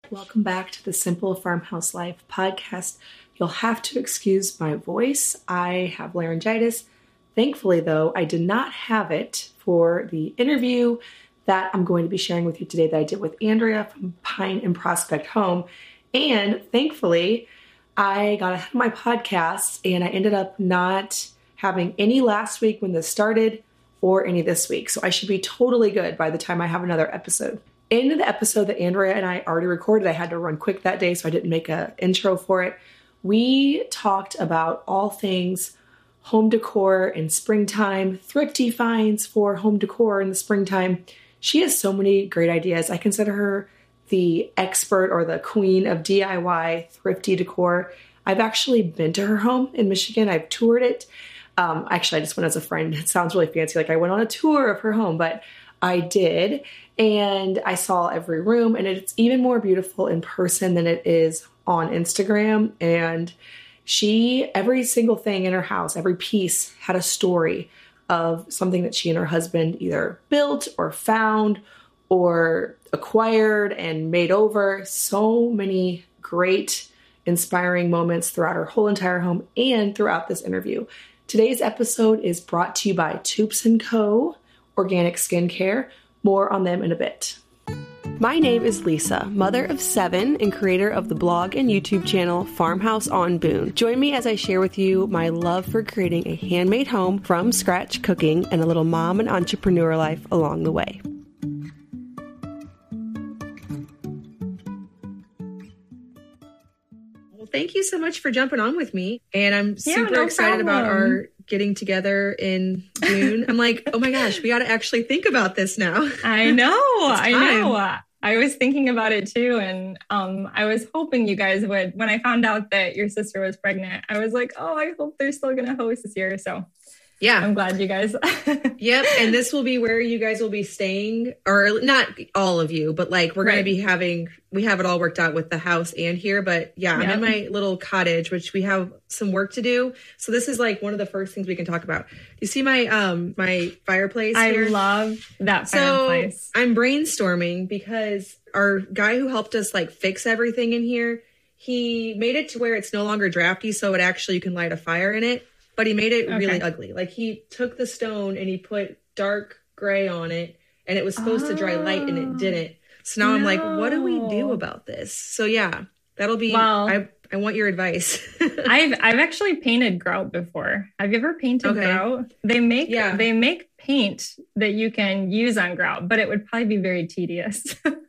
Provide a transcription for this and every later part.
Welcome back to the Simple Farmhouse Life podcast. You'll have to excuse my voice. I have laryngitis. Thankfully, though, I did not have it for the interview that I'm going to be sharing with you today that I did with Andrea from Pine and Prospect Home. And thankfully, I got ahead of my podcast and I ended up not having any last week when this started or any this week. So I should be totally good by the time I have another episode. In the episode that Andrea and I already recorded, I had to run quick that day, so I didn't make an intro for it. We talked about all things home decor in springtime, thrifty finds for home decor in the springtime. She has so many great ideas. I consider her the expert or the queen of DIY thrifty decor. I've actually been to her home in Michigan. I've toured it. Actually, I just went as a friend. It sounds really fancy, like I went on a tour of her home, but I did. And I saw every room, and it's even more beautiful in person than it is on Instagram. And every single thing in her house, every piece had a story of something that she and her husband either built or found or acquired and made over. So many great, inspiring moments throughout her whole entire home and throughout this interview. Today's episode is brought to you by Toups & Co. Organic Skincare. More on them in a bit. My name is Lisa, mother of 7 and creator of the blog and YouTube channel Farmhouse on Boone. Join me as I share with you my love for creating a handmade home from scratch cooking and a little mom and entrepreneur life along the way. Well, thank you so much for jumping on with me. And I'm super excited about our getting together in June. I'm like, oh my gosh, we got to actually think about this now. I know. I was thinking about it too. And I was hoping you guys would, when I found out that your sister was pregnant, I was like, oh, I hope they're still going to host this year. So yeah, I'm glad you guys. Yep. And this will be where you guys will be staying, or not all of you, but like we're going to be we have it all worked out with the house and here. But yeah, I'm in my little cottage, which we have some work to do. So this is like one of the first things we can talk about. You see my my fireplace here? I love that fireplace. So I'm brainstorming because our guy who helped us like fix everything in here, he made it to where it's no longer drafty. So it actually, you can light a fire in it. But he made it really ugly. Like he took the stone and he put dark gray on it and it was supposed to dry light and it didn't. So now I'm like, what do we do about this? So yeah, that'll be, I want your advice. I've actually painted grout before. Have you ever painted grout? They make paint that you can use on grout, but it would probably be very tedious.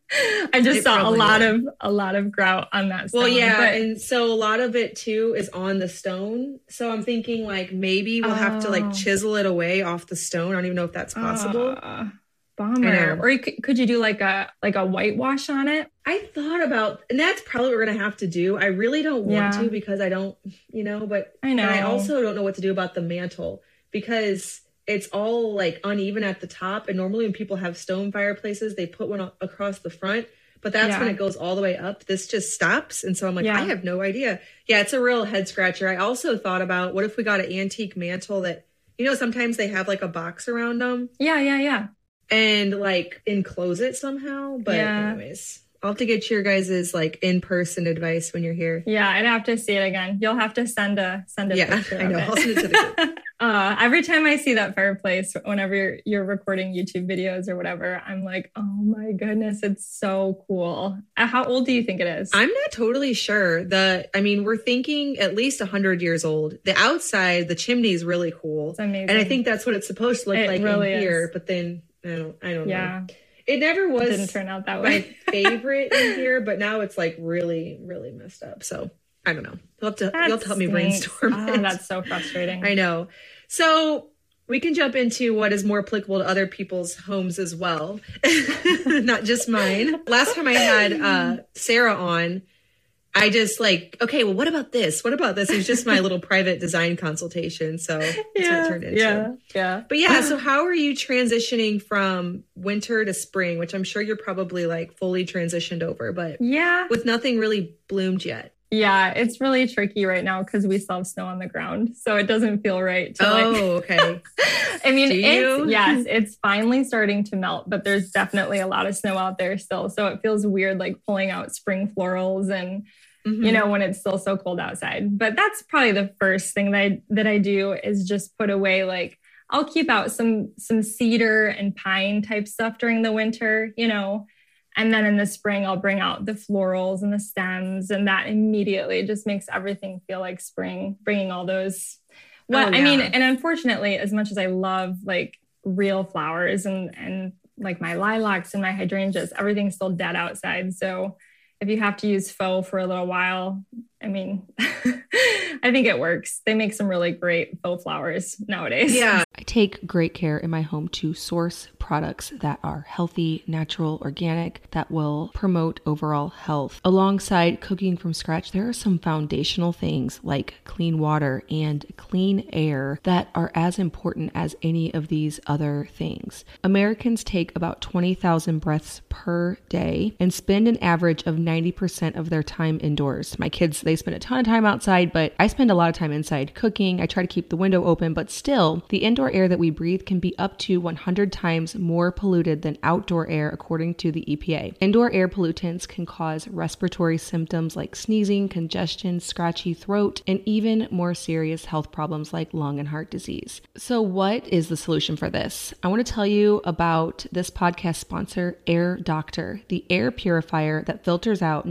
I just saw a lot of grout on that stone. Well, yeah, and so a lot of it too is on the stone. So I'm thinking like maybe we'll have to like chisel it away off the stone. I don't even know if that's possible. Bummer. Or could you do like a whitewash on it? I thought about, and that's probably what we're gonna have to do. I really don't want to because I don't, but I know. And I also don't know what to do about the mantle because it's all like uneven at the top. And normally when people have stone fireplaces, they put one across the front, but that's when it goes all the way up. This just stops. And so I'm like, I have no idea. Yeah, it's a real head scratcher. I also thought about what if we got an antique mantle that, sometimes they have like a box around them. Yeah. And like enclose it somehow. But anyways, I'll have to get your guys' like in-person advice when you're here. Yeah, I'd have to see it again. You'll have to send a picture. I know. I'll send it to the group. Every time I see that fireplace, whenever you're recording YouTube videos or whatever, I'm like, oh my goodness, it's so cool. How old do you think it is? I'm not totally sure. We're thinking at least 100 years old. The outside, the chimney is really cool. It's amazing. And I think that's what it's supposed to look like really in here. But then I don't know. It never was. It didn't turn out that way. My favorite in here, but now it's like really, really messed up. So I don't know. You'll have to help me brainstorm. Oh, that's so frustrating. I know. So we can jump into what is more applicable to other people's homes as well, not just mine. Last time I had Sarah on, I just like, okay, well, what about this? What about this? It was just my little private design consultation. So that's what it turned into. Yeah. But yeah, so how are you transitioning from winter to spring, which I'm sure you're probably like fully transitioned over, but with nothing really bloomed yet? Yeah, it's really tricky right now because we still have snow on the ground. So it doesn't feel right to okay. I mean, it's finally starting to melt, but there's definitely a lot of snow out there still. So it feels weird like pulling out spring florals and when it's still so cold outside. But that's probably the first thing that I do is just put away, like I'll keep out some cedar and pine type stuff during the winter, and then in the spring, I'll bring out the florals and the stems, and that immediately just makes everything feel like spring, bringing all those. Well, I mean, and unfortunately, as much as I love like real flowers and like my lilacs and my hydrangeas, everything's still dead outside. So if you have to use faux for a little while, I mean, I think it works. They make some really great faux flowers nowadays. Yeah. I take great care in my home to source products that are healthy, natural, organic, that will promote overall health. Alongside cooking from scratch, there are some foundational things like clean water and clean air that are as important as any of these other things. Americans take about 20,000 breaths per day and spend an average of 90% of their time indoors. My kids, they spend a ton of time outside, but I spend a lot of time inside cooking. I try to keep the window open, but still, the indoor air that we breathe can be up to 100 times more polluted than outdoor air, according to the EPA. Indoor air pollutants can cause respiratory symptoms like sneezing, congestion, scratchy throat, and even more serious health problems like lung and heart disease. So what is the solution for this? I want to tell you about this podcast sponsor, Air Doctor, the air purifier that filters out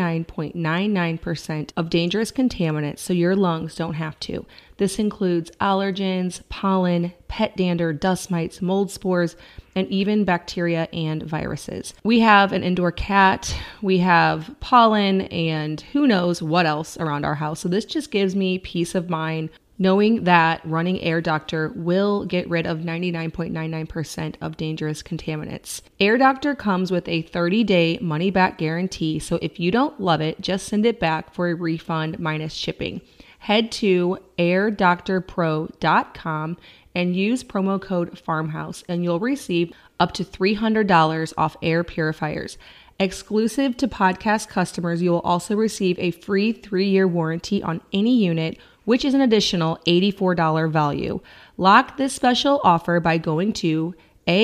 99.99% of dangerous contaminants so your lungs don't have to. This includes allergens, pollen, pet dander, dust mites, mold spores, and even bacteria and viruses. We have an indoor cat, we have pollen, and who knows what else around our house. So this just gives me peace of mind knowing that running Air Doctor will get rid of 99.99% of dangerous contaminants. Air Doctor comes with a 30-day money-back guarantee, so if you don't love it, just send it back for a refund minus shipping. Head to airdoctorpro.com and use promo code FARMHOUSE, and you'll receive up to $300 off air purifiers. Exclusive to podcast customers, you will also receive a free 3-year warranty on any unit, which is an additional $84 value. Lock this special offer by going to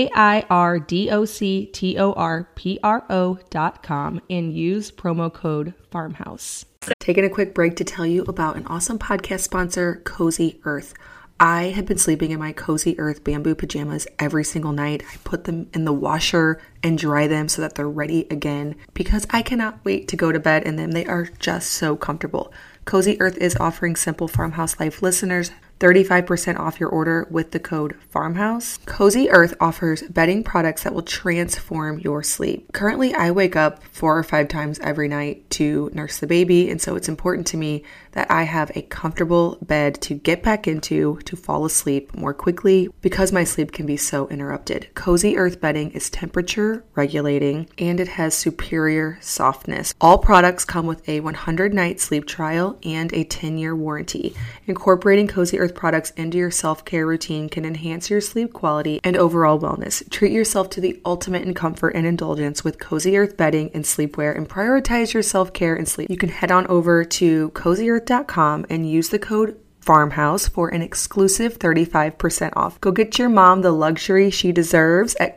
airdoctorpro.com and use promo code FARMHOUSE. Taking a quick break to tell you about an awesome podcast sponsor, Cozy Earth. I have been sleeping in my Cozy Earth bamboo pajamas every single night. I put them in the washer and dry them so that they're ready again because I cannot wait to go to bed in them. They are just so comfortable. Cozy Earth is offering Simple Farmhouse Life listeners 35% off your order with the code FARMHOUSE. Cozy Earth offers bedding products that will transform your sleep. Currently, I wake up 4 or 5 times every night to nurse the baby, and so it's important to me that I have a comfortable bed to get back into to fall asleep more quickly because my sleep can be so interrupted. Cozy Earth bedding is temperature regulating and it has superior softness. All products come with a 100-night sleep trial and a 10-year warranty. Incorporating Cozy Earth products into your self-care routine can enhance your sleep quality and overall wellness. Treat yourself to the ultimate in comfort and indulgence with Cozy Earth bedding and sleepwear and prioritize your self-care and sleep. You can head on over to CozyEarth.com and use the code FARMHOUSE for an exclusive 35% off. Go get your mom the luxury she deserves at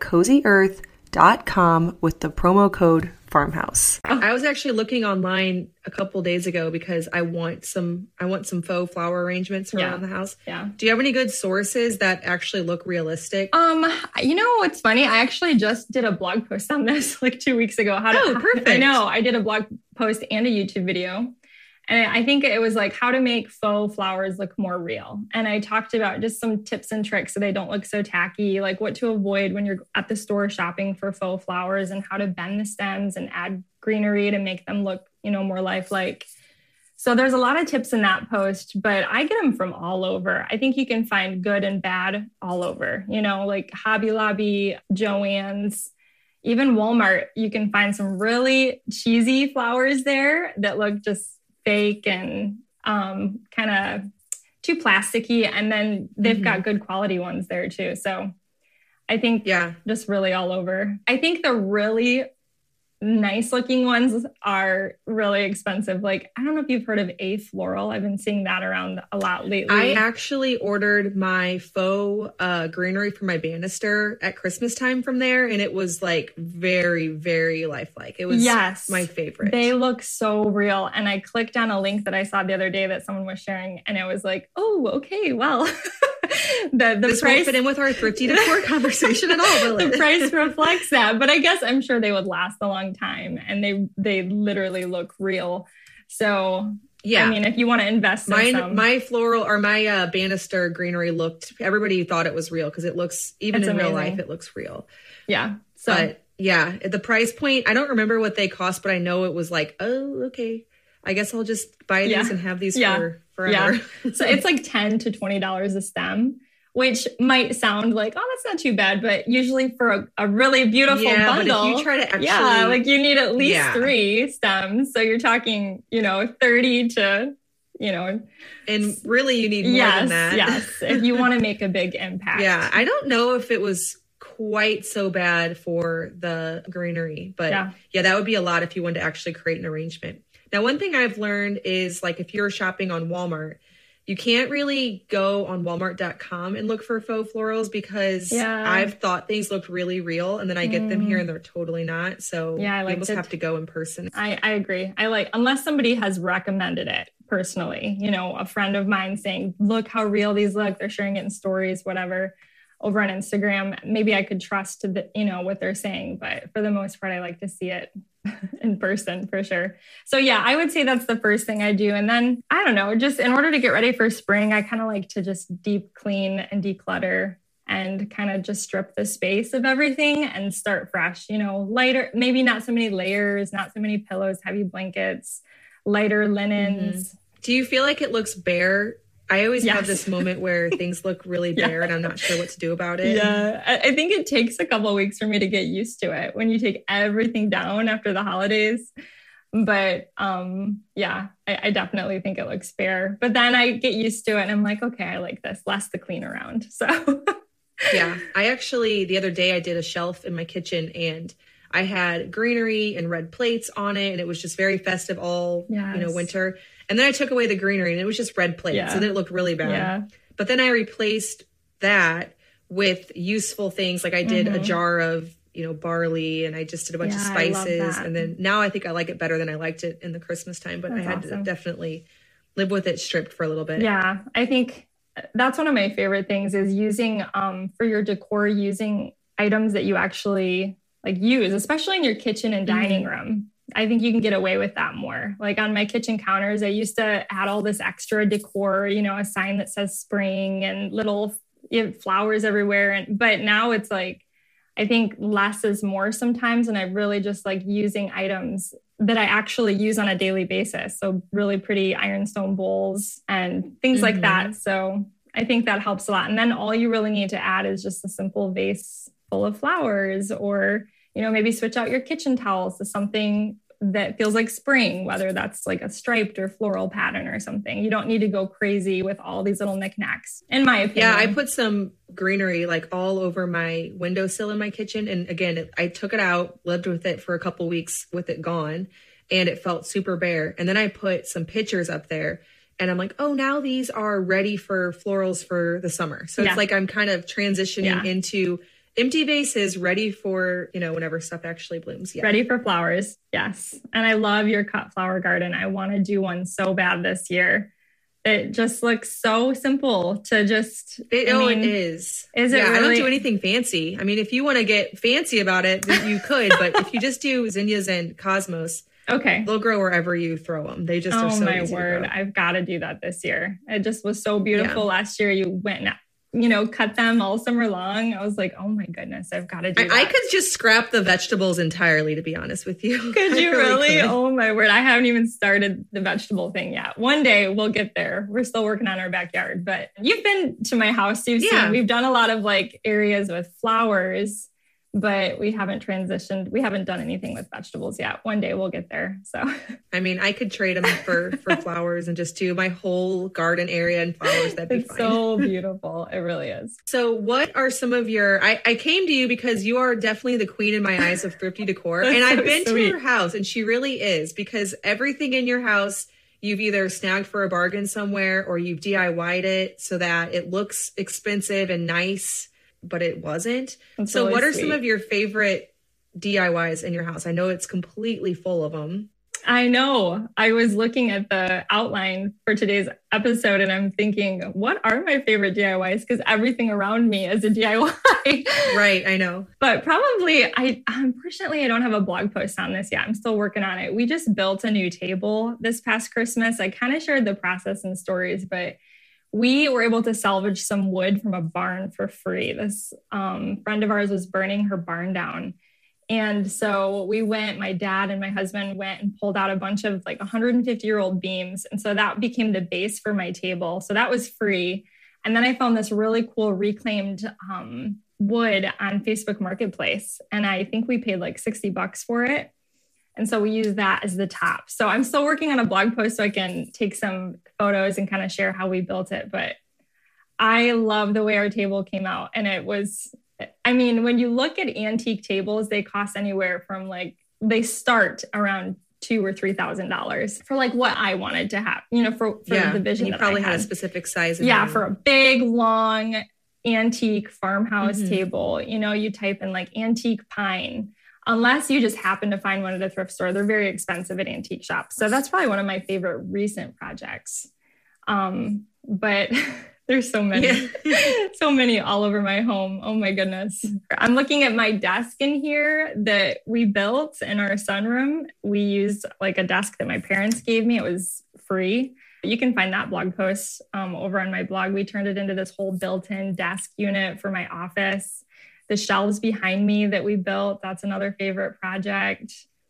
CozyEarth.com with the promo code FARMHOUSE. I was actually looking online a couple days ago because I want some faux flower arrangements around the house. Yeah. Do you have any good sources that actually look realistic? What's funny? I actually just did a blog post on this like 2 weeks ago. Perfect. I know. I did a blog post and a YouTube video. And I think it was like how to make faux flowers look more real. And I talked about just some tips and tricks so they don't look so tacky, like what to avoid when you're at the store shopping for faux flowers and how to bend the stems and add greenery to make them look, more lifelike. So there's a lot of tips in that post, but I get them from all over. I think you can find good and bad all over, like Hobby Lobby, Joann's, even Walmart. You can find some really cheesy flowers there that look just fake and kind of too plasticky. And then they've got good quality ones there too. So I think just really all over. I think the nice looking ones are really expensive. Like, I don't know if you've heard of A Floral. I've been seeing that around a lot lately. I actually ordered my faux greenery for my banister at Christmas time from there. And it was like very, very lifelike. It was my favorite. They look so real. And I clicked on a link that I saw the other day that someone was sharing. And it was like, oh, okay, well, this price won't fit in with our thrifty decor conversation at all, will it? The price reflects that. But I guess I'm sure they would last a long time, and they literally look real. So yeah, I mean, if you want to invest in my floral or my banister greenery everybody thought it was real because it looks, even in real life, it looks real. Yeah. So but yeah, the price point, I don't remember what they cost, but I know it was like, oh, okay, I guess I'll just buy these and have these for forever. Yeah. So it's like $10 to $20 a stem, which might sound like, oh, that's not too bad. But usually for a really beautiful bundle, but if you try to actually, like you need at least 3 stems. So you're talking, 30 to, and really you need more than that. Yes. If you want to make a big impact. Yeah. I don't know if it was quite so bad for the greenery, but yeah, that would be a lot if you wanted to actually create an arrangement. Now, one thing I've learned is like, if you're shopping on Walmart, you can't really go on Walmart.com and look for faux florals because I've thought things looked really real and then I get them here and they're totally not. So you almost have to go in person. I agree. Unless somebody has recommended it personally, a friend of mine saying, look how real these look. They're sharing it in stories, whatever, over on Instagram. Maybe I could trust what they're saying. But for the most part, I like to see it in person for sure. So yeah, I would say that's the first thing I do. And then I don't know, just in order to get ready for spring, I kind of like to just deep clean and declutter and kind of just strip the space of everything and start fresh, lighter, maybe not so many layers, not so many pillows, heavy blankets, lighter linens. Mm-hmm. Do you feel like it looks bare? I always have this moment where things look really bare and I'm not sure what to do about it. Yeah, I think it takes a couple of weeks for me to get used to it when you take everything down after the holidays. But I definitely think it looks bare. But then I get used to it and I'm like, okay, I like this, less to clean around. So yeah, I actually, the other day I did a shelf in my kitchen and I had greenery and red plates on it. And it was just very festive all, winter. And then I took away the greenery and it was just red plates. And then it looked really bad. Yeah. But then I replaced that with useful things. Like I did a jar of, barley and I just did a bunch of spices. And then now I think I like it better than I liked it in the Christmas time. But I had to definitely live with it stripped for a little bit. Yeah, I think that's one of my favorite things is using for your decor, using items that you actually like use, especially in your kitchen and dining room. I think you can get away with that more. Like on my kitchen counters, I used to add all this extra decor, a sign that says spring and little flowers everywhere. But now it's like, I think less is more sometimes. And I really just like using items that I actually use on a daily basis. So really pretty ironstone bowls and things like that. So I think that helps a lot. And then all you really need to add is just a simple vase full of flowers, or maybe switch out your kitchen towels to something that feels like spring, whether that's like a striped or floral pattern or something. You don't need to go crazy with all these little knickknacks, in my opinion. Yeah, I put some greenery like all over my windowsill in my kitchen. And again, I took it out, lived with it for a couple weeks with it gone, and it felt super bare. And then I put some pictures up there and I'm like, oh, now these are ready for florals for the summer. So it's like I'm kind of transitioning into empty vases ready for, whenever stuff actually blooms. Yeah. Ready for flowers. Yes. And I love your cut flower garden. I want to do one so bad this year. It just looks so simple to just. It is. Is it really? I don't do anything fancy. I mean, if you want to get fancy about it, you could. But if you just do zinnias and cosmos, they'll grow wherever you throw them. They just are so easy to grow. I've got to do that this year. It just was so beautiful last year. You went and cut them all summer long. I was like, oh my goodness, I've got to do that. I could just scrap the vegetables entirely, to be honest with you. Could you really? Oh my word. I haven't even started the vegetable thing yet. One day we'll get there. We're still working on our backyard, but you've been to my house. You've seen, we've done a lot of like areas with flowers. but we haven't transitioned. We haven't done anything with vegetables yet. One day we'll get there. So, I mean, I could trade them for flowers and just do my whole garden area and flowers. That'd be it's fine. So beautiful. It really is. So what are some of your, I came to you because you are definitely the queen in my eyes of thrifty decor. And I've been to your house, and she really is, because everything in your house, you've either snagged for a bargain somewhere or you've DIY'd it so that it looks expensive and nice, but it wasn't. That's so really what are sweet. some of your favorite DIYs in your house? I know it's completely full of them. I know. I was looking at the outline for today's episode and I'm thinking, what are my favorite DIYs? Because everything around me is a DIY. Right, I know. But probably, unfortunately, I don't have a blog post on this yet. I'm still working on it. We just built a new table this past Christmas. I kind of shared the process and stories, but we were able to salvage some wood from a barn for free. This friend of ours was burning her barn down. And so we went, my dad and my husband went and pulled out a bunch of like 150-year-old beams. And so that became the base for my table. So that was free. And then I found this really cool reclaimed wood on Facebook Marketplace. And I think we paid like $60 for it. And so we use that as the top. So I'm still working on a blog post so I can take some photos and kind of share how we built it. But I love the way our table came out. And it was, I mean, when you look at antique tables, they cost anywhere from they start around $2,000 or $3,000 for like what I wanted to have, for the vision. You probably had a specific size. For a big, long, antique farmhouse table. You type in like antique pine. Unless you just happen to find one at a thrift store, they're very expensive at antique shops. So that's probably one of my favorite recent projects. But there's so many, so many all over my home. Oh my goodness. I'm looking at my desk in here that we built in our sunroom. We used like a desk that my parents gave me. It was free. You can find that blog post over on my blog. We turned it into this whole built-in desk unit for my office. The shelves behind me that we built, that's another favorite project.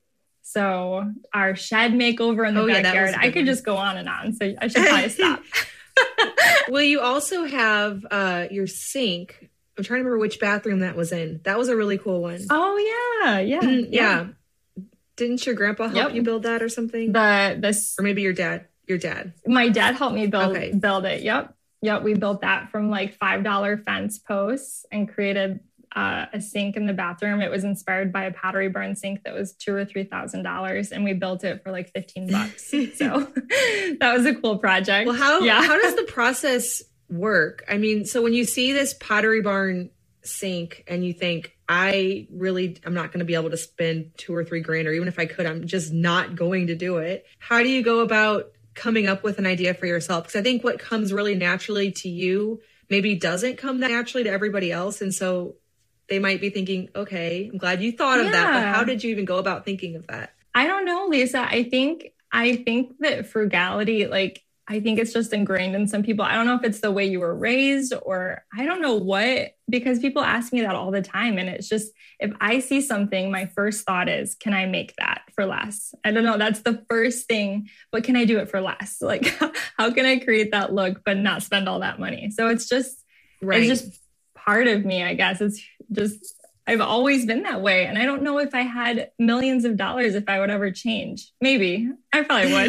So our shed makeover in the backyard, I could just go on and on. So I should probably stop. Well, you also have your sink. I'm trying to remember which bathroom that was in. That was a really cool one. Oh, yeah. Yeah. Didn't your grandpa help you build that or something? Or maybe your dad. My dad helped me build it. Yep. We built that from like $5 fence posts and created a sink in the bathroom. It was inspired by a Pottery Barn sink that was $2,000 or $3,000, and we built it for like $15. So that was a cool project. Well, how does the process work? I mean, so when you see this Pottery Barn sink and you think, I'm not going to be able to spend $2,000 or $3,000, or even if I could, I'm just not going to do it. How do you go about coming up with an idea for yourself? Because I think what comes really naturally to you maybe doesn't come that naturally to everybody else. And so they might be thinking, okay, I'm glad you thought of that, but how did you even go about thinking of that? I don't know, Lisa. I think that frugality, I think it's just ingrained in some people. I don't know if it's the way you were raised or I don't know what, because people ask me that all the time. And it's just, if I see something, my first thought is, can I make that for less? I don't know. That's the first thing, but can I do it for less? Like, how can I create that look, but not spend all that money? So it's just, It's just part of me, I guess. It's just, I've always been that way. And I don't know if I had millions of dollars, if I would ever change. Maybe. I probably would.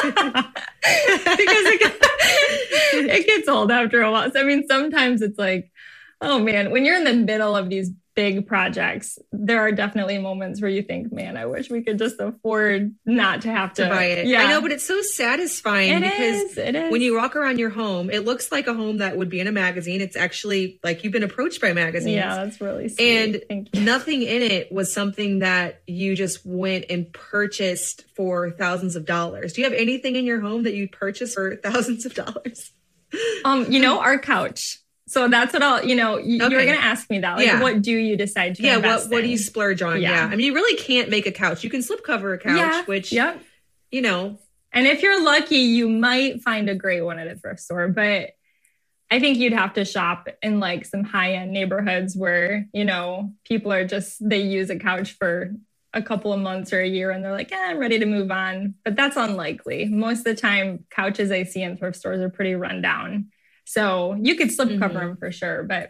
Because it gets old after a while. So, I mean, sometimes it's like, oh man, when you're in the middle of these big projects, there are definitely moments where you think, man, I wish we could just afford not to have to buy it. Yeah. I know, but it's so satisfying because when you walk around your home, it looks like a home that would be in a magazine. It's actually like you've been approached by magazines. Yeah, that's really sweet. And nothing in it was something that you just went and purchased for thousands of dollars. Do you have anything in your home that you purchased for thousands of dollars? Our couch. So that's what you were going to ask me that. Like, what do you decide to invest in? What do you splurge on? Yeah. I mean, you really can't make a couch. You can slipcover a couch, which, And if you're lucky, you might find a great one at a thrift store. But I think you'd have to shop in like some high-end neighborhoods where, people are they use a couch for a couple of months or a year and they're like, I'm ready to move on. But that's unlikely. Most of the time, couches I see in thrift stores are pretty run down. So you could slipcover them for sure. But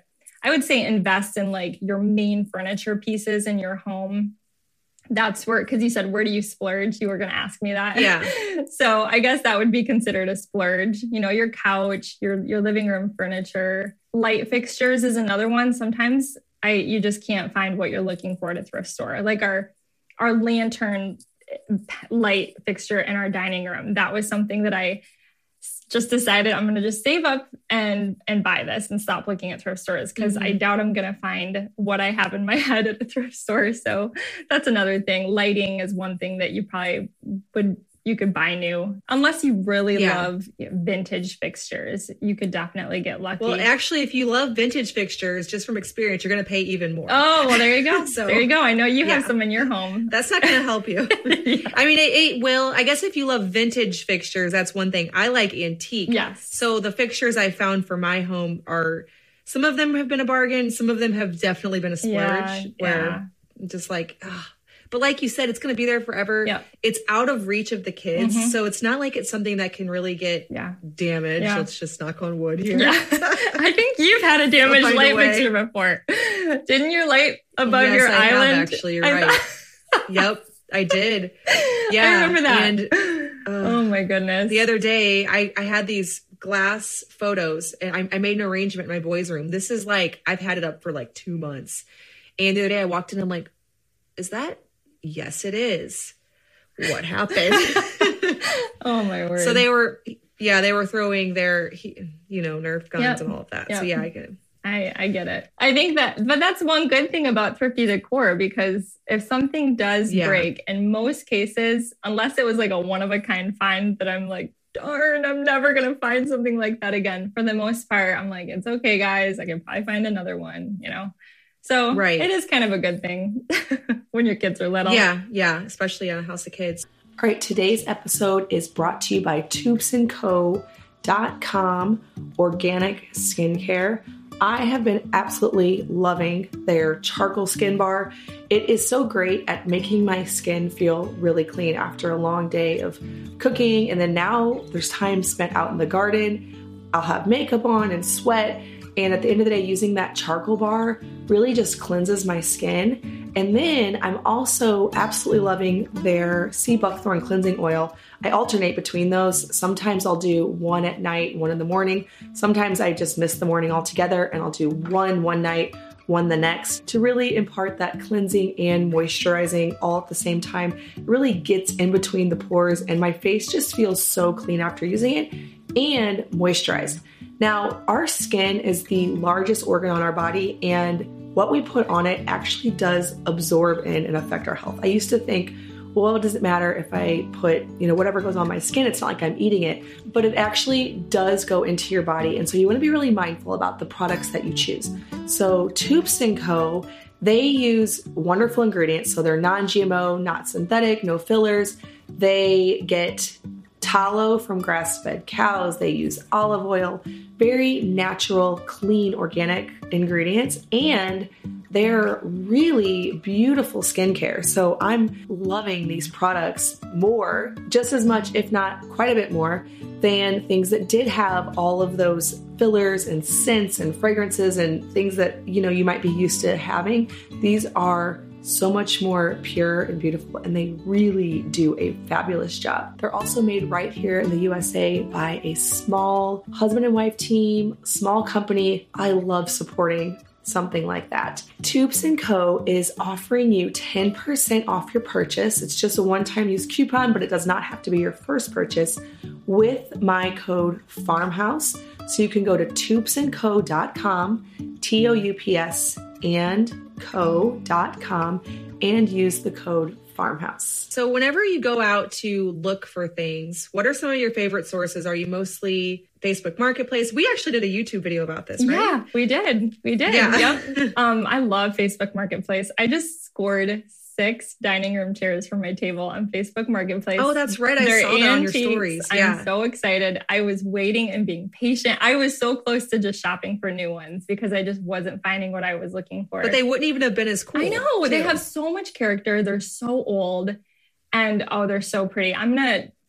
I would say invest in like your main furniture pieces in your home. That's where, because you said, where do you splurge? You were going to ask me that. Yeah. So I guess that would be considered a splurge. You know, your couch, your living room furniture, light fixtures is another one. Sometimes you just can't find what you're looking for at a thrift store. Like our lantern light fixture in our dining room. That was something that I just decided I'm going to just save up and buy this and stop looking at thrift stores, because I doubt I'm going to find what I have in my head at a thrift store. So that's another thing. Lighting is one thing that you probably you could buy new, unless you really love vintage fixtures. You could definitely get lucky. Well, actually, if you love vintage fixtures, just from experience, you're going to pay even more. Oh, well, there you go. So there you go. I know you have some in your home. That's not going to help you. I mean, it will. I guess if you love vintage fixtures, that's one thing. I like antique. Yes. So the fixtures I found for my home some of them have been a bargain. Some of them have definitely been a splurge. Where just like, but like you said, it's going to be there forever. Yep. It's out of reach of the kids. So it's not like it's something that can really get damaged. Yeah. Let's just knock on wood here. Yeah. I think you've had a damaged light fixture before. Didn't your light above your island? Have, actually, you're right. Yep, I did. Yeah. I remember that. And, oh my goodness. The other day, I had these glass photos and I made an arrangement in my boys' room. This is like, I've had it up for like 2 months. And the other day I walked in, I'm like, is that? Yes, it is. What happened? Oh my word. So they were throwing their, Nerf guns and all of that. Yep. So I get it. I get it. I think but that's one good thing about thrifty decor, because if something does break, in most cases, unless it was like a one-of-a-kind find that I'm like, darn, I'm never going to find something like that again. For the most part, I'm like, it's okay, guys. I can probably find another one, So it is kind of a good thing when your kids are little. Yeah, especially on a house of kids. All right, today's episode is brought to you by TubesandCo.com Organic Skincare. I have been absolutely loving their charcoal skin bar. It is so great at making my skin feel really clean after a long day of cooking. And then now there's time spent out in the garden. I'll have makeup on and sweat. And at the end of the day, using that charcoal bar really just cleanses my skin. And then I'm also absolutely loving their sea buckthorn cleansing oil. I alternate between those. Sometimes I'll do one at night, one in the morning. Sometimes I just miss the morning altogether and I'll do one night, one the next, to really impart that cleansing and moisturizing all at the same time. It really gets in between the pores and my face just feels so clean after using it and moisturized. Now, our skin is the largest organ on our body, and what we put on it actually does absorb in and affect our health. I used to think, well, what does it matter if I put, whatever goes on my skin? It's not like I'm eating it, but it actually does go into your body. And so you want to be really mindful about the products that you choose. So Tubes & Co., they use wonderful ingredients. So they're non-GMO, not synthetic, no fillers. They get tallow from grass-fed cows. They use olive oil, very natural, clean, organic ingredients, and they're really beautiful skincare. So I'm loving these products more, just as much, if not quite a bit more, than things that did have all of those fillers and scents and fragrances and things that, you might be used to having. These are so much more pure and beautiful, and they really do a fabulous job. They're also made right here in the USA by a small husband and wife team, small company. I love supporting something like that. Tubes & Co. is offering you 10% off your purchase. It's just a one-time use coupon, but it does not have to be your first purchase, with my code FARMHOUSE. So you can go to tubesandco.com, TOUPS and co.com, and use the code FARMHOUSE. So whenever you go out to look for things, what are some of your favorite sources? Are you mostly Facebook Marketplace? We actually did a YouTube video about this, right? Yeah, we did. Yeah. Yep. I love Facebook Marketplace. I just scored 6 dining room chairs for my table on Facebook Marketplace. Oh, that's right. I saw that on your stories. Yeah. I'm so excited. I was waiting and being patient. I was so close to just shopping for new ones because I just wasn't finding what I was looking for. But they wouldn't even have been as cool. I know. Too. They have so much character. They're so old and they're so pretty. I'm going to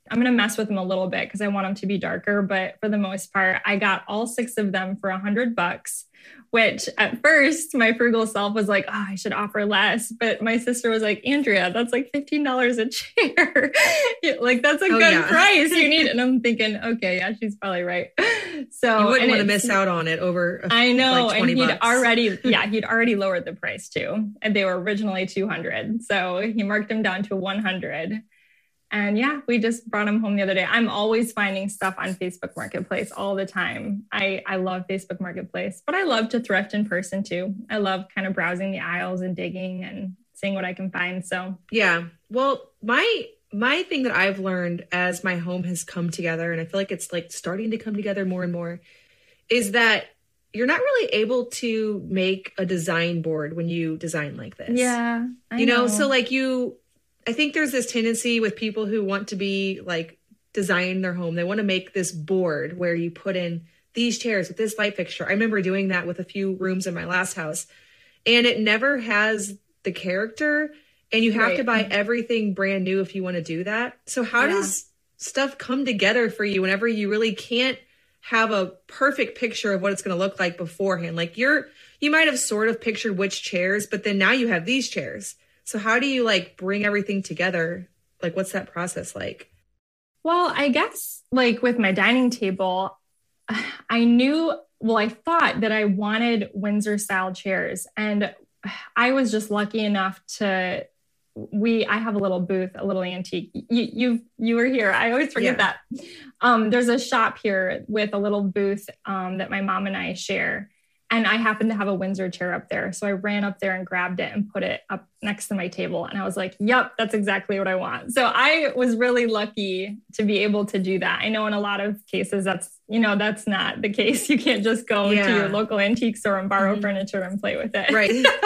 I'm going to mess with them a little bit because I want them to be darker. But for the most part, I got all 6 of them for $100, which at first my frugal self was like, oh, I should offer less. But my sister was like, Andrea, that's like $15 a chair. Like, that's a good price you need. And I'm thinking, okay, yeah, she's probably right. So you wouldn't want to miss out on it over. I know. Like and he'd already lowered the price too. And they were originally $200. So he marked them down to $100. And yeah, we just brought them home the other day. I'm always finding stuff on Facebook Marketplace all the time. I love Facebook Marketplace, but I love to thrift in person too. I love kind of browsing the aisles and digging and seeing what I can find. So yeah, well, my thing that I've learned as my home has come together, and I feel like it's like starting to come together more and more, is that you're not really able to make a design board when you design like this. Yeah, I know. So like I think there's this tendency with people who want to be like design their home. They want to make this board where you put in these chairs with this light fixture. I remember doing that with a few rooms in my last house, and it never has the character, and you have to buy everything brand new if you want to do that. So how does stuff come together for you whenever you really can't have a perfect picture of what it's going to look like beforehand? Like you might have sort of pictured which chairs, but then now you have these chairs. So how do you like bring everything together? Like, what's that process like? Well, I guess like with my dining table, I thought that I wanted Windsor style chairs, and I was just lucky enough I have a little booth, a little antique. You were here. I always forget that. There's a shop here with a little booth that my mom and I share. And I happened to have a Windsor chair up there. So I ran up there and grabbed it and put it up next to my table. And I was like, yep, that's exactly what I want. So I was really lucky to be able to do that. I know in a lot of cases, that's not the case. You can't just go to your local antique store and borrow furniture and play with it.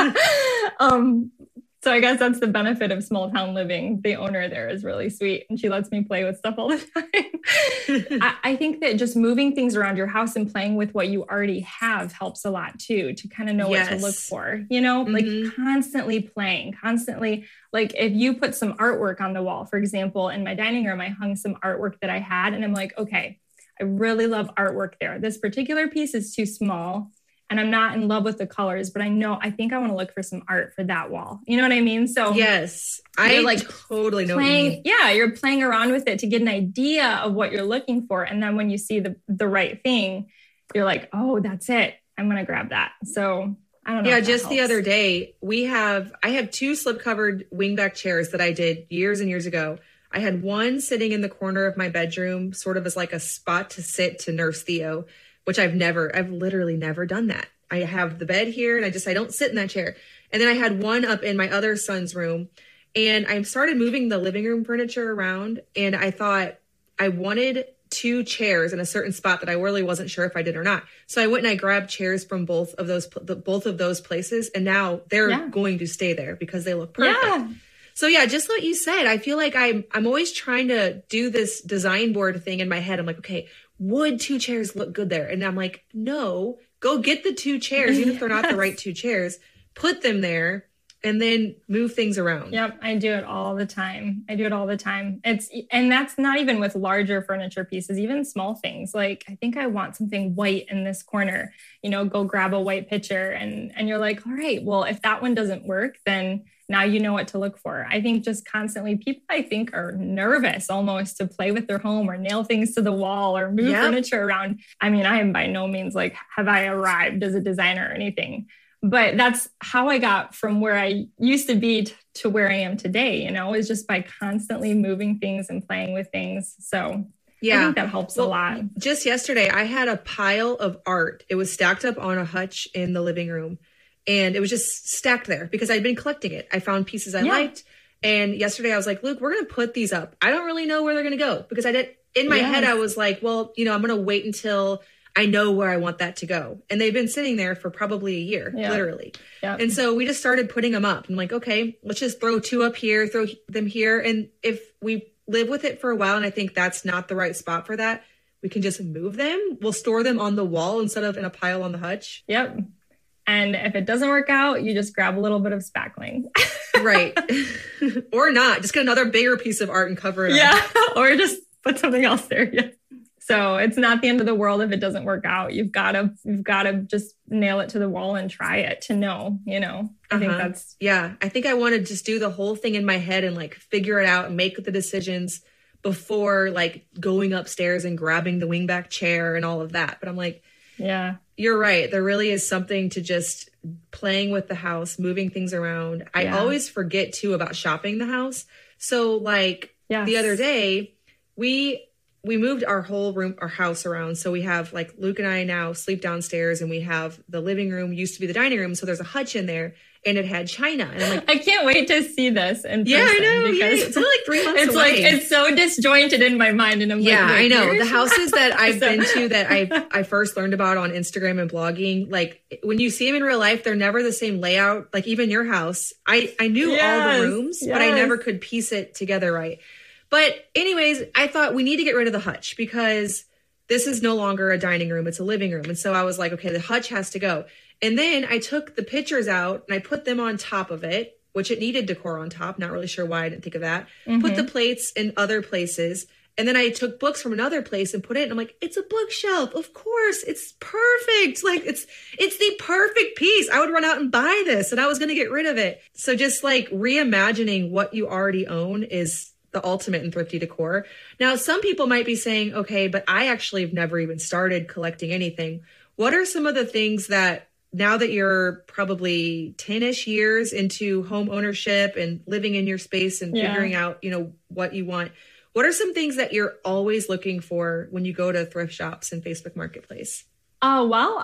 Right. So I guess that's the benefit of small town living. The owner there is really sweet, and she lets me play with stuff all the time. I think that just moving things around your house and playing with what you already have helps a lot too, to kind of know what to look for, like constantly playing, like if you put some artwork on the wall, for example, in my dining room, I hung some artwork that I had, and I'm like, okay, I really love artwork there. This particular piece is too small, and I'm not in love with the colors, but I think I want to look for some art for that wall. You know what I mean? So yes, I like totally know what you mean. Yeah, you're playing around with it to get an idea of what you're looking for. And then when you see the right thing, you're like, oh, that's it. I'm going to grab that. So I don't know. Yeah, just the other day, I have 2 slip-covered wingback chairs that I did years and years ago. I had one sitting in the corner of my bedroom, sort of as like a spot to sit to nurse Theo, which I've literally never done that. I have the bed here and I don't sit in that chair. And then I had one up in my other son's room, and I started moving the living room furniture around, and I thought I wanted 2 chairs in a certain spot that I really wasn't sure if I did or not. So I went and I grabbed chairs from both of those places, and now they're going to stay there because they look perfect. Yeah. So yeah, just what you said, I feel like I'm always trying to do this design board thing in my head. I'm like, okay, would 2 chairs look good there? And I'm like, no, go get the 2 chairs, even if they're not the right 2 chairs, put them there, and then move things around. Yep. I do it all the time. And that's not even with larger furniture pieces, even small things. Like, I think I want something white in this corner, go grab a white picture, and you're like, all right, well, if that one doesn't work, then now you know what to look for. I think just constantly people, I think, are nervous almost to play with their home or nail things to the wall or move furniture around. I mean, I am by no means like, have I arrived as a designer or anything? But that's how I got from where I used to be to where I am today, is just by constantly moving things and playing with things. So I think that helps a lot. Just yesterday, I had a pile of art. It was stacked up on a hutch in the living room. And it was just stacked there because I'd been collecting it. I found pieces I liked. And yesterday I was like, Luke, we're going to put these up. I don't really know where they're going to go because in my head, I was like, well, I'm going to wait until I know where I want that to go. And they've been sitting there for probably a year, literally. Yep. And so we just started putting them up. I'm like, okay, let's just throw 2 up here, throw them here. And if we live with it for a while and I think that's not the right spot for that, we can just move them. We'll store them on the wall instead of in a pile on the hutch. Yep. And if it doesn't work out, you just grab a little bit of spackling. Right. Or not. Just get another bigger piece of art and cover it up. Or just put something else there. Yeah. So it's not the end of the world if it doesn't work out. You've got to just nail it to the wall and try it to know, I think that's. Yeah. I think I want to just do the whole thing in my head and like figure it out and make the decisions before like going upstairs and grabbing the wingback chair and all of that. But I'm like, yeah, you're right. There really is something to just playing with the house, moving things around. I always forget too about shopping the house. So like the other day we moved our house around. So we have like Luke and I now sleep downstairs, and we have the living room used to be the dining room. So there's a hutch in there, and it had china. And I'm like, I can't wait to see this. And yeah, I know. Because it's only like 3 months it's away. Like, it's so disjointed in my mind. And I'm like, I know. The houses that I've been to that I first learned about on Instagram and blogging, like when you see them in real life, they're never the same layout. Like even your house, I knew all the rooms, but I never could piece it together right. But anyways, I thought we need to get rid of the hutch because this is no longer a dining room. It's a living room. And so I was like, okay, the hutch has to go. And then I took the pictures out and I put them on top of it, which it needed decor on top. Not really sure why I didn't think of that. Mm-hmm. Put the plates in other places. And then I took books from another place and put it. And I'm like, it's a bookshelf. Of course. It's perfect. Like it's the perfect piece. I would run out and buy this, and I was going to get rid of it. So just like reimagining what you already own is the ultimate in thrifty decor. Now, some people might be saying, okay, but I actually have never even started collecting anything. What are some of the things that now that you're probably 10-ish years into home ownership and living in your space and figuring out, what you want, what are some things that you're always looking for when you go to thrift shops and Facebook Marketplace? Well,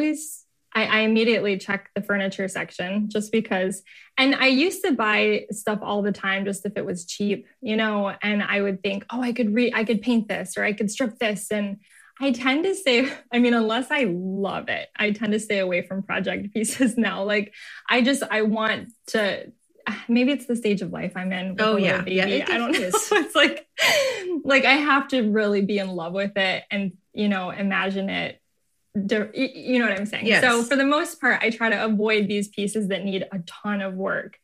I immediately check the furniture section just because, and I used to buy stuff all the time just if it was cheap, and I would think, oh, I could paint this or I could strip this. And I tend to stay, unless I love it, I tend to stay away from project pieces now. Like I want to, maybe it's the stage of life I'm in. Oh yeah. Yeah. I don't know. It's like I have to really be in love with it and, imagine it. You know what I'm saying? Yes. So for the most part, I try to avoid these pieces that need a ton of work.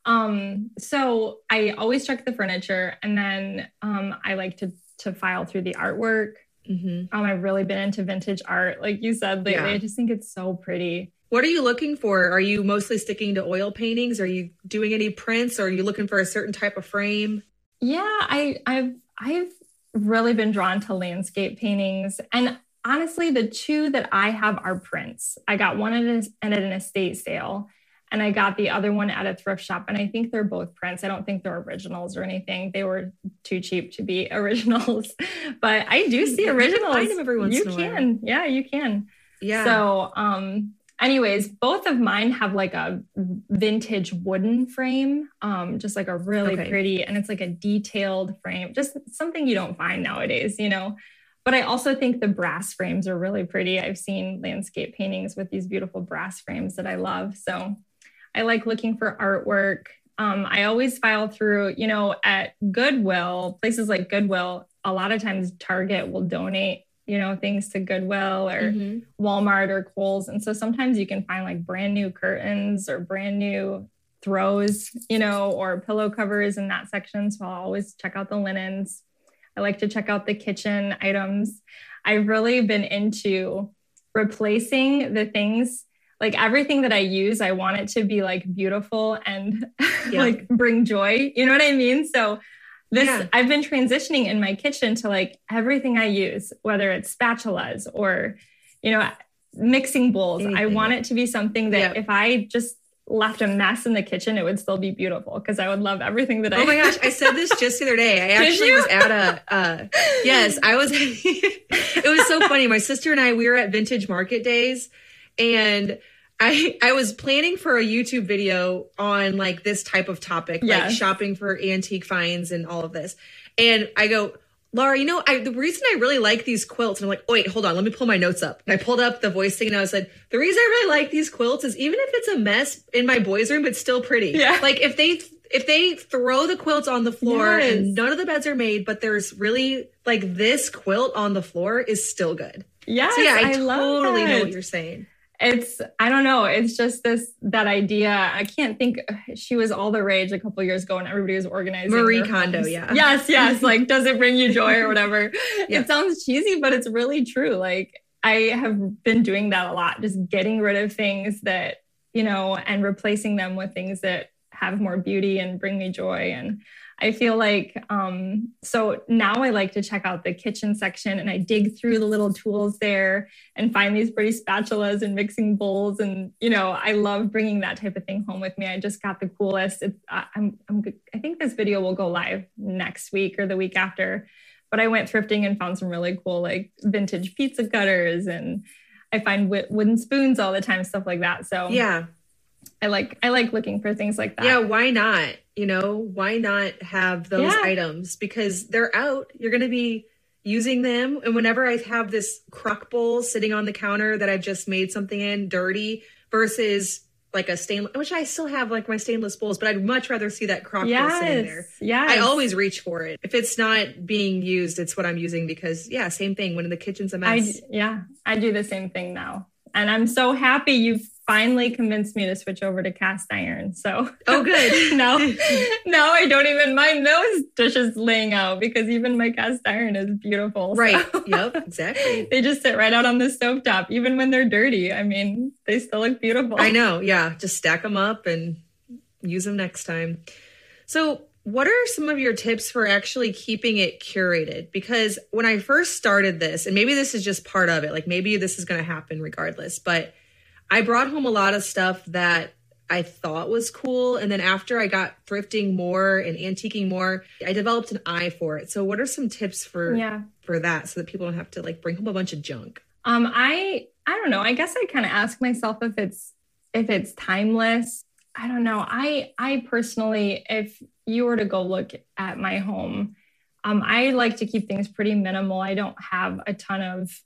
So I always check the furniture, and then I like to file through the artwork. Mm-hmm. I've really been into vintage art, like you said lately. I just think it's so pretty. What are you looking for? Are you mostly sticking to oil paintings? Are you doing any prints? Or are you looking for a certain type of frame? Yeah, I've really been drawn to landscape paintings, and honestly, the two that I have are prints. I got one at an estate sale, and I got the other one at a thrift shop. And I think they're both prints. I don't think they're originals or anything. They were too cheap to be originals, but I do see originals. Find them every once in a while. You can. Yeah, you can. Yeah. So, anyways, both of mine have like a vintage wooden frame, just like a really pretty, and it's like a detailed frame, just something you don't find nowadays, But I also think the brass frames are really pretty. I've seen landscape paintings with these beautiful brass frames that I love. So I like looking for artwork. I always file through, at Goodwill, places like Goodwill. A lot of times Target will donate, things to Goodwill or Walmart or Kohl's. And so sometimes you can find like brand new curtains or brand new throws, or pillow covers in that section. So I'll always check out the linens. I like to check out the kitchen items. I've really been into replacing the things, like everything that I use, I want it to be like beautiful and like bring joy. You know what I mean? So I've been transitioning in my kitchen to like everything I use, whether it's spatulas or, mixing bowls. Anything. I want it to be something that if I just left a mess in the kitchen, it would still be beautiful because I would love everything that I. Oh my gosh, I said this just the other day. I actually was at yes, I was. It was so funny. My sister and I, we were at Vintage Market Days, and I was planning for a YouTube video on like this type of topic, like shopping for antique finds and all of this. And I go, Laura, the reason I really like these quilts, and I'm like, oh, wait, hold on, let me pull my notes up. And I pulled up the voice thing, and I said, the reason I really like these quilts is even if it's a mess in my boys' room, it's still pretty. Yeah. Like if they throw the quilts on the floor and none of the beds are made, but there's really like this quilt on the floor is still good. Yeah. So yeah, I totally know what you're saying. I don't know. It's just that idea. I can't think. She was all the rage a couple of years ago and everybody was organizing. Marie Kondo. Homes. Yeah. Yes. Like, does it bring you joy or whatever? Yeah. It sounds cheesy, but it's really true. Like, I have been doing that a lot, just getting rid of things that, and replacing them with things that have more beauty and bring me joy. And I feel like, so now I like to check out the kitchen section and I dig through the little tools there and find these pretty spatulas and mixing bowls. And, I love bringing that type of thing home with me. I just got the coolest. I think this video will go live next week or the week after, but I went thrifting and found some really cool, like vintage pizza cutters, and I find wooden spoons all the time, stuff like that. So yeah, I like looking for things like that. Yeah. Why not? Why not have those items? Because they're out. You're going to be using them. And whenever I have this crock bowl sitting on the counter that I've just made something in dirty versus like a stainless, which I still have like my stainless bowls, but I'd much rather see that crock bowl sitting there. Yeah. I always reach for it. If it's not being used, it's what I'm using because same thing when the kitchen's a mess. I do the same thing now. And I'm so happy you've finally convinced me to switch over to cast iron. So, oh, good. now I don't even mind those dishes laying out because even my cast iron is beautiful. Right. So. Yep. Exactly. They just sit right out on the stovetop, even when they're dirty. I mean, they still look beautiful. I know. Yeah. Just stack them up and use them next time. So, what are some of your tips for actually keeping it curated? Because when I first started this, and maybe this is just part of it, like maybe this is going to happen regardless, but I brought home a lot of stuff that I thought was cool. And then after I got thrifting more and antiquing more, I developed an eye for it. So what are some tips for that so that people don't have to like bring home a bunch of junk? I don't know. I guess I kind of ask myself if it's timeless. I don't know. I personally, if you were to go look at my home, I like to keep things pretty minimal. I don't have a ton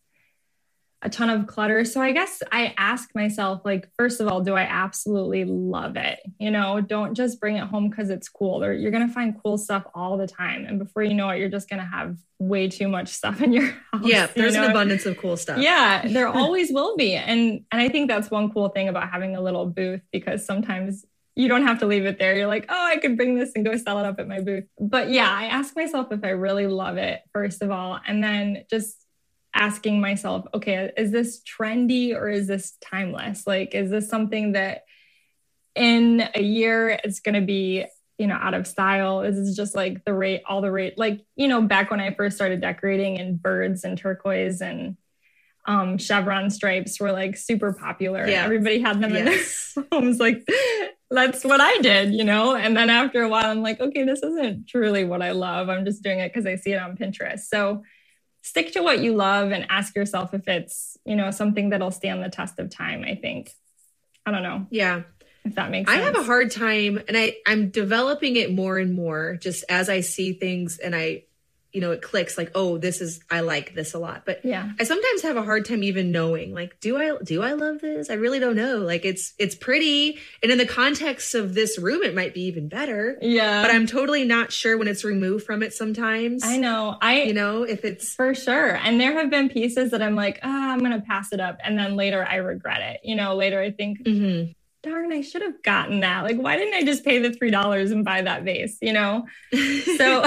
of clutter. So I guess I ask myself, like, first of all, do I absolutely love it? Don't just bring it home because it's cool. You're going to find cool stuff all the time. And before you know it, you're just going to have way too much stuff in your house. Yeah, there's an abundance of cool stuff. Yeah, there always will be. And I think that's one cool thing about having a little booth, because sometimes you don't have to leave it there. You're like, oh, I could bring this and go sell it up at my booth. But yeah, I ask myself if I really love it, first of all, and then just asking myself, okay, is this trendy or is this timeless? Like, is this something that in a year it's going to be, out of style? Is this just like all the rate? Like, back when I first started decorating, and birds and turquoise and chevron stripes were like super popular. Yeah. Everybody had them in their homes. Like, that's what I did, And then after a while, I'm like, okay, this isn't truly what I love. I'm just doing it because I see it on Pinterest. So stick to what you love and ask yourself if it's, something that'll stand the test of time, I think. I don't know. Yeah. If that makes sense. I have a hard time, and I'm developing it more and more just as I see things and it clicks like, oh, I like this a lot. But yeah, I sometimes have a hard time even knowing, like, do I love this? I really don't know. Like, it's pretty. And in the context of this room, it might be even better. Yeah. But I'm totally not sure when it's removed from it sometimes. I know. If it's. For sure. And there have been pieces that I'm like, I'm going to pass it up. And then later I regret it. Later I think, darn, I should have gotten that. Like, why didn't I just pay the $3 and buy that vase, So,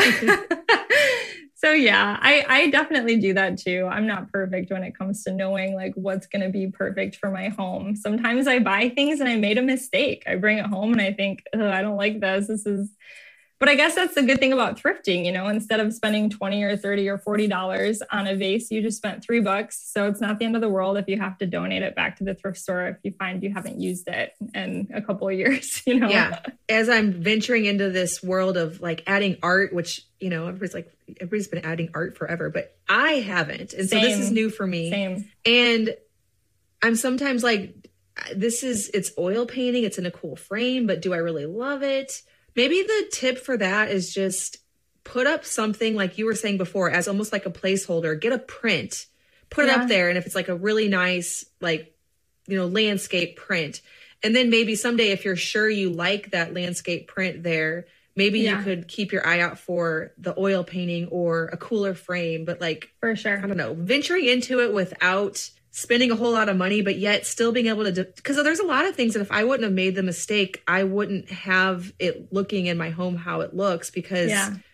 so yeah, I definitely do that too. I'm not perfect when it comes to knowing like what's going to be perfect for my home. Sometimes I buy things and I made a mistake. I bring it home and I think, I don't like this. But I guess that's the good thing about thrifting, instead of spending $20 or $30 or $40 on a vase, you just spent $3. So it's not the end of the world if you have to donate it back to the thrift store if you find you haven't used it in a couple of years, Yeah. As I'm venturing into this world of like adding art, which, everybody's been adding art forever, but I haven't. And so this is new for me. Same. And I'm sometimes like, it's oil painting. It's in a cool frame, but do I really love it? Maybe the tip for that is just put up something like you were saying before as almost like a placeholder. Get a print, put it up there. And if it's like a really nice, like, landscape print, and then maybe someday if you're sure you like that landscape print there, maybe you could keep your eye out for the oil painting or a cooler frame. But like, for sure, I don't know, venturing into it without spending a whole lot of money, but yet still being able to, because there's a lot of things that if I wouldn't have made the mistake, I wouldn't have it looking in my home how it looks, because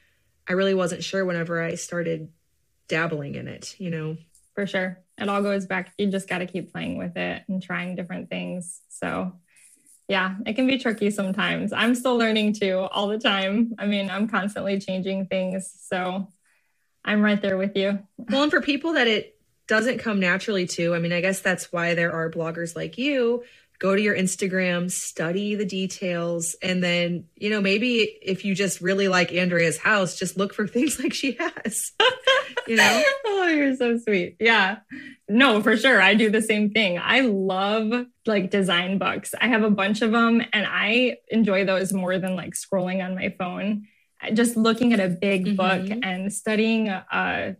I really wasn't sure whenever I started dabbling in it, you know. For sure. It all goes back. You just got to keep playing with it and trying different things. So yeah, it can be tricky sometimes. I'm still learning too all the time. I mean, I'm constantly changing things. So I'm right there with you. Well, and for people that it doesn't come naturally to, I mean, I guess that's why there are bloggers like you. Go to your Instagram, study the details, and then, you know, maybe if you just really like Andrea's house, just look for things like she has, you know? Oh, you're so sweet. Yeah. No, for sure. I do the same thing. I love like design books. I have a bunch of them, and I enjoy those more than like scrolling on my phone. Just looking at a big book and studying a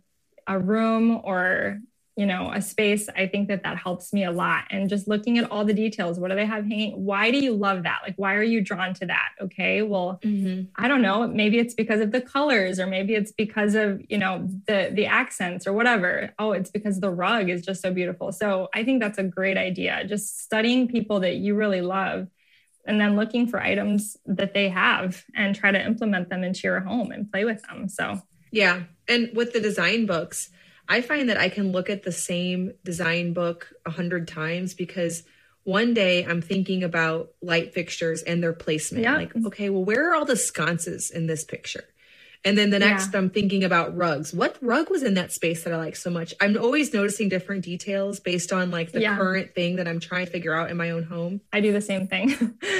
room or, you know, a space, I think that helps me a lot. And just looking at all the details. What do they have hanging? Why do you love that? Like, why are you drawn to that? Okay, well, I don't know. Maybe it's because of the colors, or maybe it's because of, you know, the accents or whatever. Oh, it's because the rug is just so beautiful. So I think that's a great idea. Just studying people that you really love, and then looking for items that they have and try to implement them into your home and play with them. So yeah. And with the design books, I find that I can look at the same design book 100 times, because one day I'm thinking about light fixtures and their placement. Yeah. Like, okay, well, where are all the sconces in this picture? And then the next I'm thinking about rugs. What rug was in that space that I like so much? I'm always noticing different details based on like the current thing that I'm trying to figure out in my own home. I do the same thing.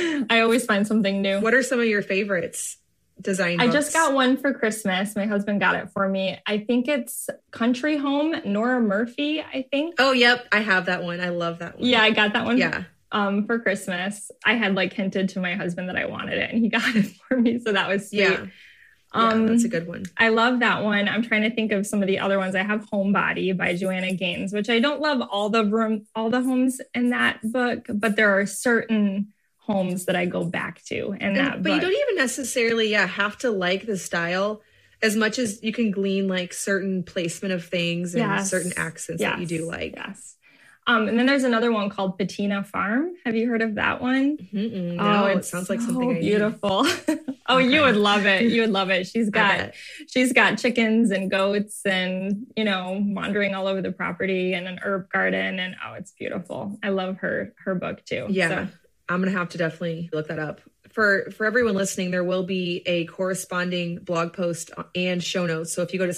I always find something new. What are some of your favorites? Design books? I just got one for Christmas. My husband got it for me. I think it's Country Home, Nora Murphy, I think. Oh, yep. I have that one. I love that one. Yeah, I got that one. Yeah. For Christmas. I had like hinted to my husband that I wanted it, and he got it for me. So that was sweet. Yeah. That's a good one. I love that one. I'm trying to think of some of the other ones. I have Homebody by Joanna Gaines, which I don't love all the homes in that book, but there are certain homes that I go back to in that book. You don't even necessarily have to like the style as much as you can glean like certain placement of things and certain accents that you do like. Yes. And then there's another one called Patina Farm. Have you heard of that one? No, it sounds like something beautiful. Oh, okay. You would love it. You would love it. She's got chickens and goats and, you know, wandering all over the property, and an herb garden, and it's beautiful. I love her book too. Yeah. So. I'm going to have to definitely look that up. For everyone listening, there will be a corresponding blog post and show notes. So if you go to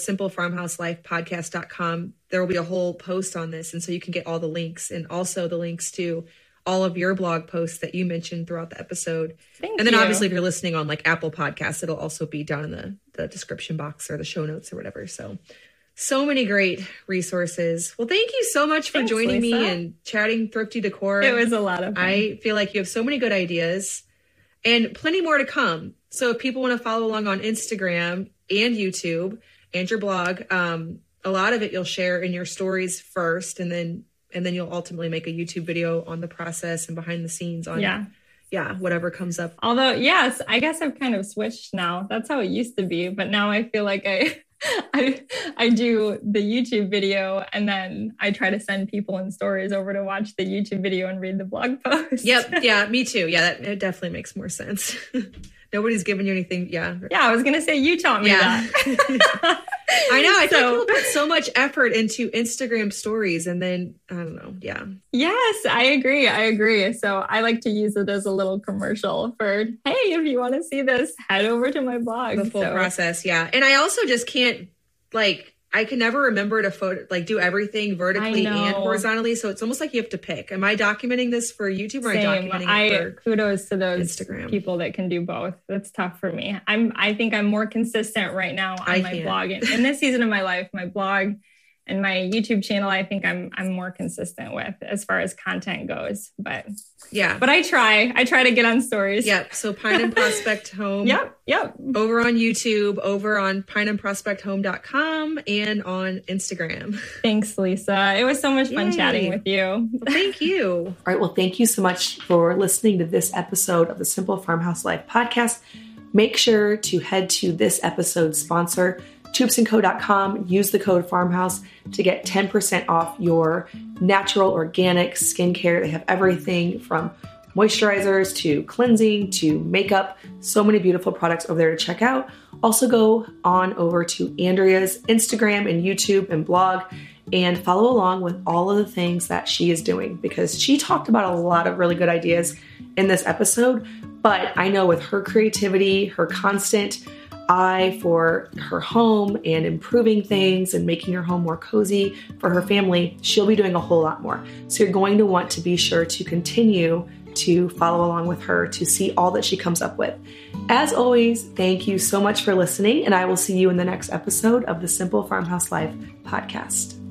simplefarmhouselifepodcast.com, there will be a whole post on this. And so you can get all the links, and also the links to all of your blog posts that you mentioned throughout the episode. Thank and then you. Obviously if you're listening on like Apple Podcasts, it'll also be down in the description box or the show notes or whatever. So many great resources. Well, thank you so much for joining me and chatting Thrifty Decor. It was a lot of fun. I feel like you have so many good ideas and plenty more to come. So if people want to follow along on Instagram and YouTube and your blog, a lot of it you'll share in your stories first, and then you'll ultimately make a YouTube video on the process and behind the scenes on whatever comes up. Although, yes, I guess I've kind of switched now. That's how it used to be. But now I feel like I do the YouTube video, and then I try to send people in stories over to watch the YouTube video and read the blog post. Yep. Yeah, me too. Yeah, it definitely makes more sense. Nobody's giving you anything. Yeah. Yeah, I was going to say, you taught me that. I know. I feel like people put so much effort into Instagram stories, and then, I don't know. Yeah. Yes, I agree. So I like to use it as a little commercial for, hey, if you want to see this, head over to my blog. The full process. Yeah. And I also just can't, I can never remember to do everything vertically and horizontally. So it's almost like you have to pick. Am I documenting this for YouTube, or am I documenting it for kudos to those Instagram people that can do both. That's tough for me. I think I'm more consistent right now on my blog. In this season of my life, my blog and my YouTube channel, I think I'm more consistent with as far as content goes. But I try to get on stories. Yep. So Pine and Prospect Home. Yep. Over on YouTube, over on pineandprospecthome.com, and on Instagram. Thanks, Lisa. It was so much fun chatting with you. Well, thank you. All right. Well, thank you so much for listening to this episode of the Simple Farmhouse Life podcast. Make sure to head to this episode's sponsor, TubesandCo.com. Use the code Farmhouse to get 10% off your natural organic skincare. They have everything from moisturizers to cleansing to makeup. So many beautiful products over there to check out. Also go on over to Andrea's Instagram and YouTube and blog and follow along with all of the things that she is doing, because she talked about a lot of really good ideas in this episode. But I know with her creativity, her constant eye for her home and improving things and making her home more cozy for her family, she'll be doing a whole lot more. So you're going to want to be sure to continue to follow along with her to see all that she comes up with. As always, thank you so much for listening, and I will see you in the next episode of the Simple Farmhouse Life podcast.